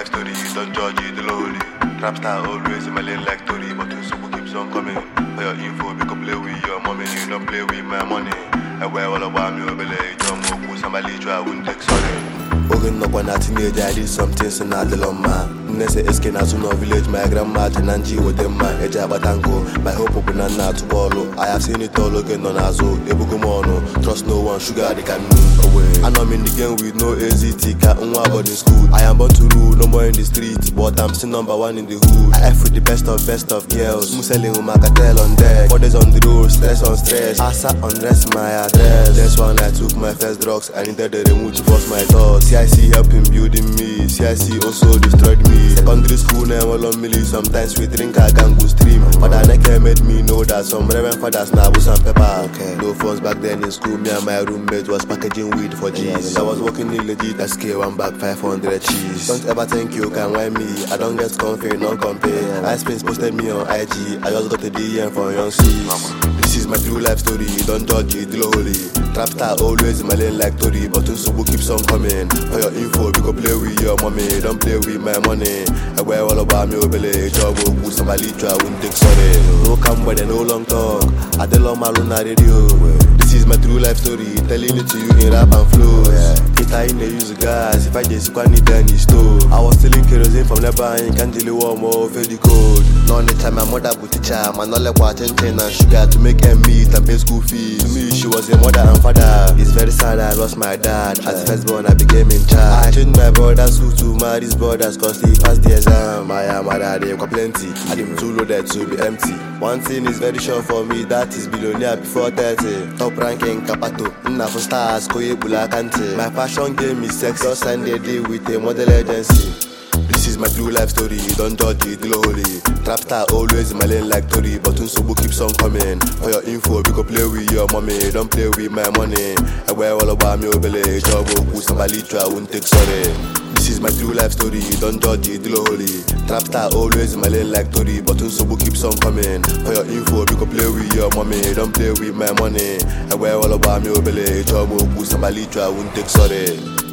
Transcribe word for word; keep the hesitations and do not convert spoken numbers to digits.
life story, don't judge it, the lowly. Trap star always in my lane like Tory, but when super keeps on coming. For your info, we can play with your mommy, you don't play with my money. I wear all about me, obey, don't move, somebody try, I wouldn't take sorry. Ogun up when I teenage, I did some things in Adeloma. Nese eskin as no village, my grandma Tenanji with them, my Ejabatanko, my hope of banana to follow. I have seen it all again on Azo, Ebukumono, trust no one, sugar they can move away. And I'm in the game with no A Z T, cat in school. I am born to rule, no more in the street, but I'm still number one in the hood. I F with the best of best of girls, Muselling with my cartel on deck. Four days on the road, stress on stress. I sat on rest my address. That's when I took my first drugs, I needed the remote to force my thoughts. C I C helping building me, C I C also destroyed me. Secondary school now all on milli, sometimes we drink a gangu stream. Father Neke made me know that some reverend fathers now was some pepper. Okay. No phones back then in school, me and my roommate was packaging weed for G's. I was working in legit S K, one bag five hundred cheese. Don't ever think you can whine me, I don't get comfy, non compare. I Spins posted me on I G, I just got a D M from Young C's. This is my true life story, don't judge it, deal holy. Trap star always in my lane like Tory, but Unsubu keeps on coming. For your info, we go play with your mommy, don't play with my money. I wear all about me, obey, job, who somebody try, I wouldn't take sorry. No come when they no long talk, I tell on my Luna radio. This is my true life story, telling it to you in rap and flow. It I in the use gas, if I just can't need any store. I was stealing kerosene from Lebanon, can't deal warm or feel the cold. Now the time my mother put teacher, my knowledge was ten and sugar to make them meet and pay school fees. To me, she was a mother and father. It's very sad I lost my dad. As first born, I became in charge. I changed my brother's school to marry his brothers cause he passed the exam. I am mother, they got plenty. I didn't too loaded to be empty. One thing is very sure for me, that is billionaire before thirty. Top ranking Kapato, Nna for stars, Koye Bula Kante. My fashion game is sex, just signed a deal with a model agency. This is my true life story, don't judge it, deal holy. Trap star always in my lane like Tory, but Unsubu keeps on coming. For your info, we go play with your mommy, don't play with my money. I wear all about me, obey, job, who somebody try, I wouldn't take sorry. This is my true life story, don't judge it, deal holy. Trap star always in my lane like Tory, but Unsubu keeps on coming. For your info, we go play with your mommy, don't play with my money. I wear all about me, obey, job, who somebody try, I wouldn't take sorry.